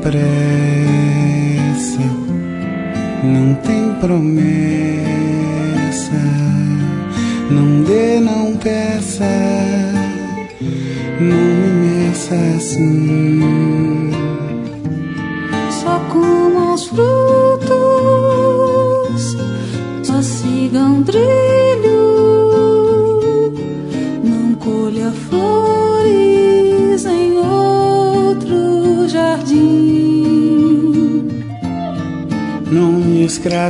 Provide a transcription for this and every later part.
pressa, não tem promessa, não dê, não peça, não me meça assim. Só coma os frutos, só siga um trilho, não colha flores em outro jardim. Não me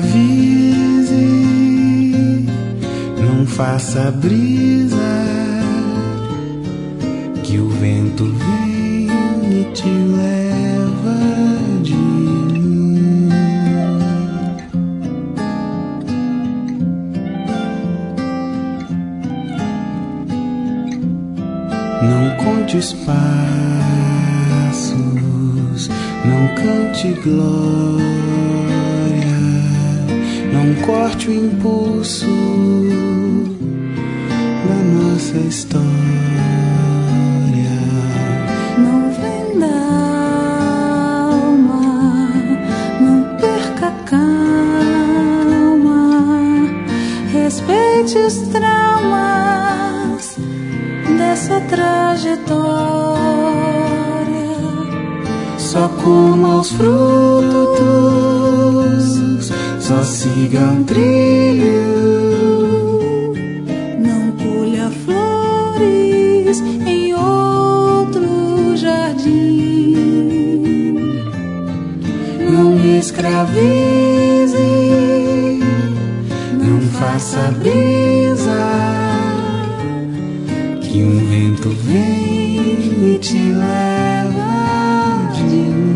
escravize, não faça brisa, que o vento vem e te leva de mim. Não conte espaços, não cante glória, não corte o impulso da nossa história. Não venda alma, não perca a calma, respeite os traumas dessa trajetória. Só coma os frutos, só siga um trilho, não colha flores em outro jardim. não me escravize, não faça brisa, que um vento vem e te leva de mim.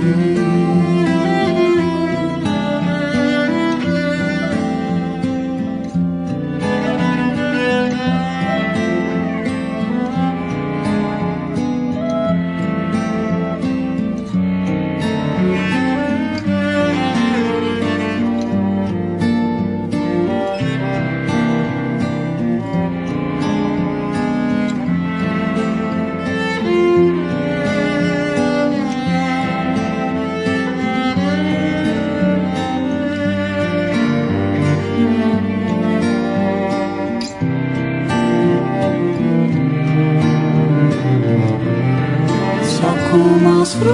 Coma os frutos,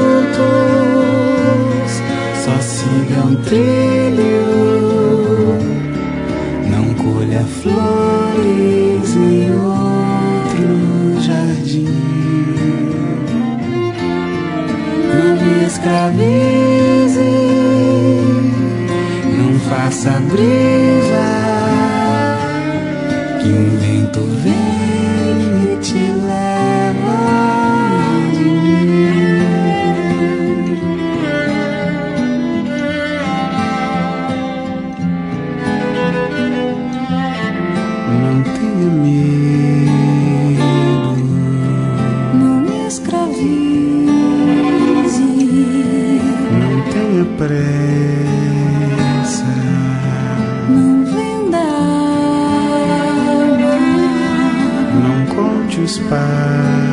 só siga um trilho, não colha flores em outro jardim. Não me escravize, não faça brisa, que um vento vem e te leva. Não tenha medo, não me escravize, não tenha pressa, não venda alma, não conte os passos